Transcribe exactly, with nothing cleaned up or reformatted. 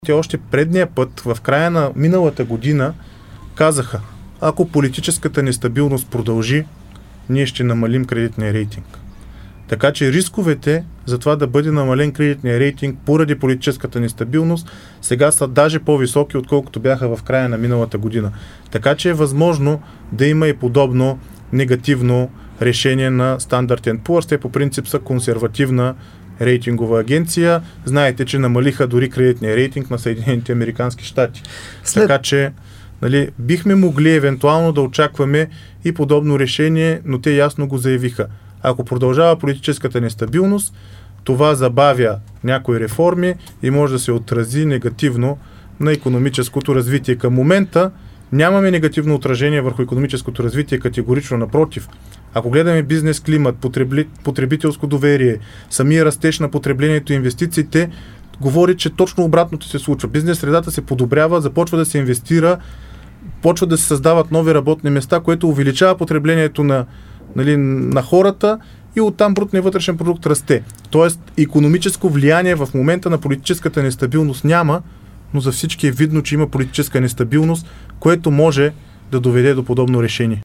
Те още предния път, в края на миналата година, казаха, ако политическата нестабилност продължи, ние ще намалим кредитния рейтинг. Така че рисковете за това да бъде намален кредитния рейтинг поради политическата нестабилност сега са даже по-високи, отколкото бяха в края на миналата година. Така че е възможно да има и подобно негативно решение на Standard енд Poor's. Те по принцип са консервативна рейтингова агенция. Знаете, че намалиха дори кредитния рейтинг на Съединените американски щати. След... Така че нали, бихме могли евентуално да очакваме и подобно решение, но те ясно го заявиха. Ако продължава политическата нестабилност, това забавя някои реформи и може да се отрази негативно на икономическото развитие. Към момента нямаме негативно отражение върху икономическото развитие, категорично напротив. Ако гледаме бизнес климат, потребли, потребителско доверие, самия растеж на потреблението и инвестициите, говори, че точно обратното се случва. Бизнес средата се подобрява, започва да се инвестира, почва да се създават нови работни места, което увеличава потреблението на, нали, на хората и оттам брутният вътрешен продукт расте. Тоест, икономическо влияние в момента на политическата нестабилност няма, но за всички е видно, че има политическа нестабилност, което може да доведе до подобно решение.